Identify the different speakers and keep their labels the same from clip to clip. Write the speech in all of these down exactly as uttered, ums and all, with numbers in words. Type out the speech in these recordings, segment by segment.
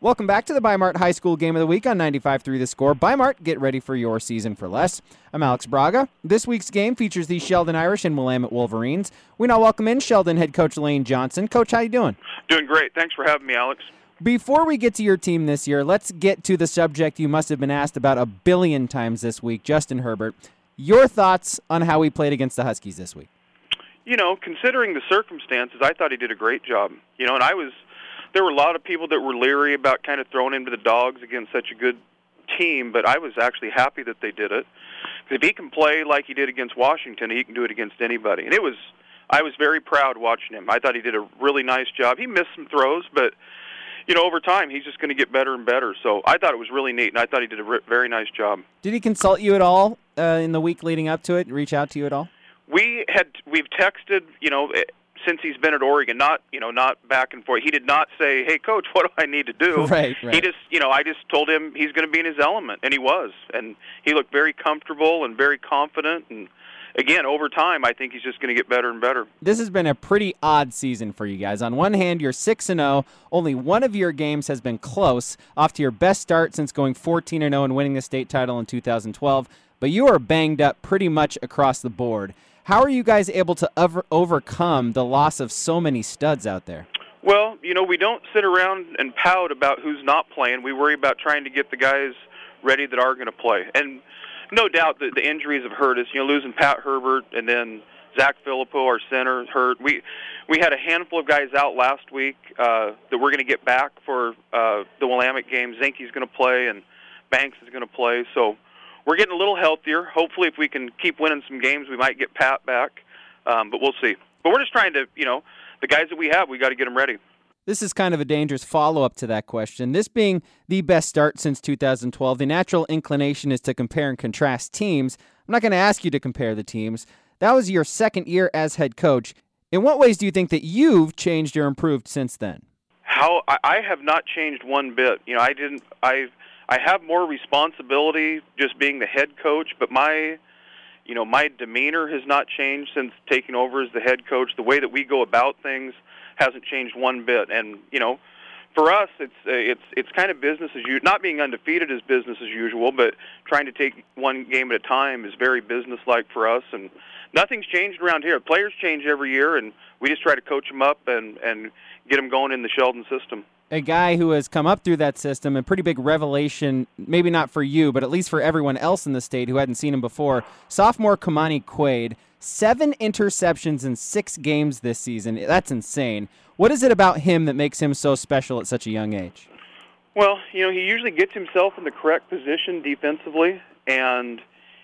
Speaker 1: Welcome back to the Bi-Mart High School Game of the Week on ninety-five point three The Score. Bi-Mart, get ready for your season for less. I'm Alex Braga. This week's game features the Sheldon Irish and Willamette Wolverines. We now welcome in Sheldon head coach Lane Johnson. Coach, how you doing?
Speaker 2: Doing great. Thanks for having me, Alex.
Speaker 1: Before we get to your team this year, let's get to the subject you must have been asked about a billion times this week, Justin Herbert. Your thoughts on how he played against the Huskies this week?
Speaker 2: You know, considering the circumstances, I thought he did a great job. You know, and I was, there were a lot of people that were leery about kind of throwing him to the dogs against such a good team, but I was actually happy that they did it. Because if he can play like he did against Washington, he can do it against anybody. And it was, I was very proud watching him. I thought he did a really nice job. He missed some throws, but, you know, over time, he's just going to get better and better. So I thought it was really neat, and I thought he did a re- very nice job.
Speaker 1: Did he consult you at all uh, in the week leading up to it, reach out to you at all?
Speaker 2: We had we've texted, you know, since he's been at Oregon, not you know, not back and forth. He did not say, "Hey, coach, what do I need to do?"
Speaker 1: Right, right.
Speaker 2: He just, you know, I just told him he's going to be in his element, and he was, and he looked very comfortable and very confident. And again, over time, I think he's just going to get better and better.
Speaker 1: This has been a pretty odd season for you guys. On one hand, you're six and oh. Only one of your games has been close, off to your best start since going fourteen and oh and winning the state title in two thousand twelve. But you are banged up pretty much across the board. How are you guys able to over- overcome the loss of so many studs out there?
Speaker 2: Well, you know, we don't sit around and pout about who's not playing. We worry about trying to get the guys ready that are going to play. And no doubt that the injuries have hurt us. You know, losing Pat Herbert and then Zach Filippo, our center, hurt. We we had a handful of guys out last week uh, that we're going to get back for uh, the Willamette game. Zinke's going to play and Banks is going to play. So we're getting a little healthier. Hopefully, if we can keep winning some games, we might get Pat back, um, but we'll see. But we're just trying to, you know, the guys that we have, we got to get them ready.
Speaker 1: This is kind of a dangerous follow-up to that question. This being the best start since two thousand twelve, the natural inclination is to compare and contrast teams. I'm not going to ask you to compare the teams. That was your second year as head coach. In what ways do you think that you've changed or improved since then?
Speaker 2: How I, I have not changed one bit. You know, I didn't. I've. I have more responsibility just being the head coach, but my, you know, my demeanor has not changed since taking over as the head coach. The way that we go about things hasn't changed one bit. And, you know, for us, it's uh, it's it's kind of business as usual. Not being undefeated is business as usual, but trying to take one game at a time is very business-like for us. And nothing's changed around here. Players change every year, and we just try to coach them up and, and get them going in the Sheldon system.
Speaker 1: A guy who has come up through that system, a pretty big revelation, maybe not for you, but at least for everyone else in the state who hadn't seen him before. Sophomore Kamani Quaid, seven interceptions in six games this season. That's insane. What is it about him that makes him so special at such a young age?
Speaker 2: Well, you know, he usually gets himself in the correct position defensively, and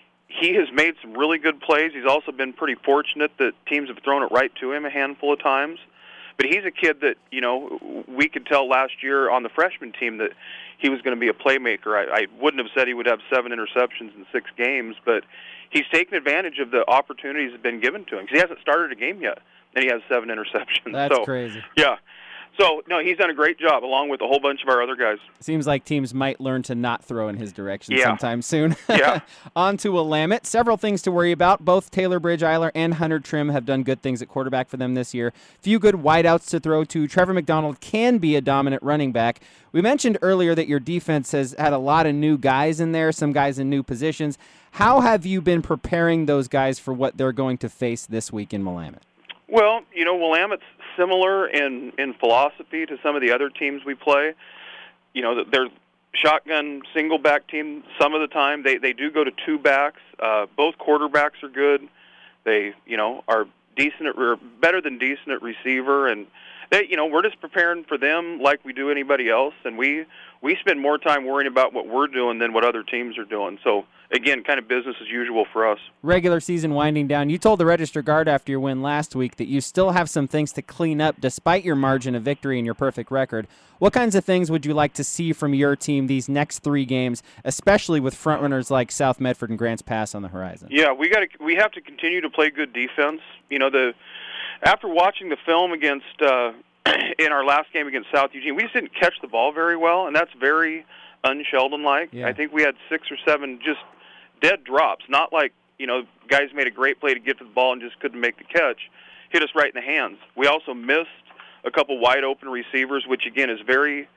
Speaker 2: he has made some really good plays. He's also been pretty fortunate that teams have thrown it right to him a handful of times. But he's a kid that, you know, we could tell last year on the freshman team that he was going to be a playmaker. I, I wouldn't have said he would have seven interceptions in six games, but he's taken advantage of the opportunities that have been given to him. Because he hasn't started a game yet, and he has seven interceptions.
Speaker 1: That's
Speaker 2: so,
Speaker 1: crazy.
Speaker 2: Yeah. So, no, he's done a great job, along with a whole bunch of our other guys.
Speaker 1: Seems like teams might learn to not throw in his direction
Speaker 2: yeah.
Speaker 1: sometime soon.
Speaker 2: Yeah.
Speaker 1: On to Willamette. Several things to worry about. Both Taylor Bridge-Eiler and Hunter Trim have done good things at quarterback for them this year. Few good wideouts to throw to. Trevor McDonald can be a dominant running back. We mentioned earlier that your defense has had a lot of new guys in there, some guys in new positions. How have you been preparing those guys for what they're going to face this week in Willamette?
Speaker 2: Well, you know, Willamette's similar in, in philosophy to some of the other teams we play. You know, they're shotgun single-back team some of the time. They they do go to two backs. Uh, both quarterbacks are good. They, you know, are decent at, or better than decent at receiver. And, they, you know, we're just preparing for them like we do anybody else. And we, we spend more time worrying about what we're doing than what other teams are doing. So, again, kind of business as usual for us.
Speaker 1: Regular season winding down. You told the Register Guard after your win last week that you still have some things to clean up despite your margin of victory and your perfect record. What kinds of things would you like to see from your team these next three games, especially with frontrunners like South Medford and Grants Pass on the horizon?
Speaker 2: Yeah, we got to we have to continue to play good defense. You know, the after watching the film against uh, in our last game against South Eugene, we just didn't catch the ball very well, and that's very un-Sheldon-like.
Speaker 1: Yeah.
Speaker 2: I think we had six or seven just dead drops, not like, you know, guys made a great play to get to the ball and just couldn't make the catch. Hit us right in the hands. We also missed a couple wide-open receivers, which, again, is very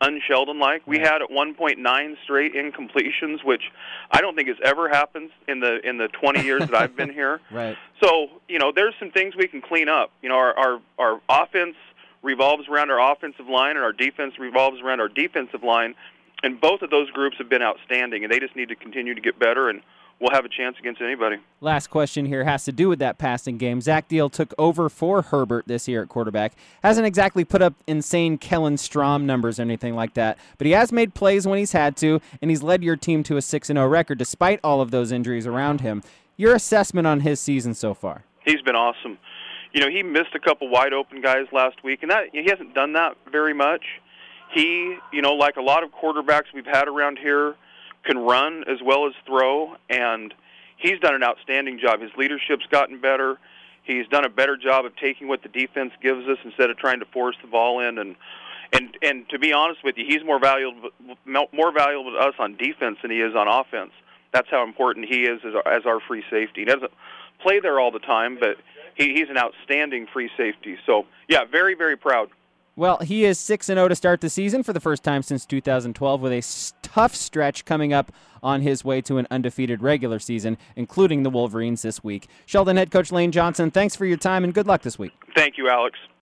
Speaker 2: un-Sheldon-like. We had at one point nine straight incompletions, which I don't think has ever happened in the in the twenty years that I've been here.
Speaker 1: Right.
Speaker 2: So, you know, there's some things we can clean up. You know, our, our, our offense revolves around our offensive line, and our defense revolves around our defensive line. And both of those groups have been outstanding, and they just need to continue to get better, and we'll have a chance against anybody.
Speaker 1: Last question here has to do with that passing game. Zach Deal took over for Herbert this year at quarterback. Hasn't exactly put up insane Kellen Strom numbers or anything like that, but he has made plays when he's had to, and he's led your team to a six and oh record despite all of those injuries around him. Your assessment on his season so far?
Speaker 2: He's been awesome. You know, he missed a couple wide-open guys last week, and that he hasn't done that very much. He, you know, like a lot of quarterbacks we've had around here, can run as well as throw, and he's done an outstanding job. His leadership's gotten better. He's done a better job of taking what the defense gives us instead of trying to force the ball in. And and and to be honest with you, he's more valuable more valuable to us on defense than he is on offense. That's how important he is as our, as our free safety. He doesn't play there all the time, but he, he's an outstanding free safety. So, yeah, very, very proud.
Speaker 1: Well, he is six and oh to start the season for the first time since two thousand twelve with a tough stretch coming up on his way to an undefeated regular season, including the Wolverines this week. Sheldon head coach Lane Johnson, thanks for your time and good luck this week.
Speaker 2: Thank you, Alex.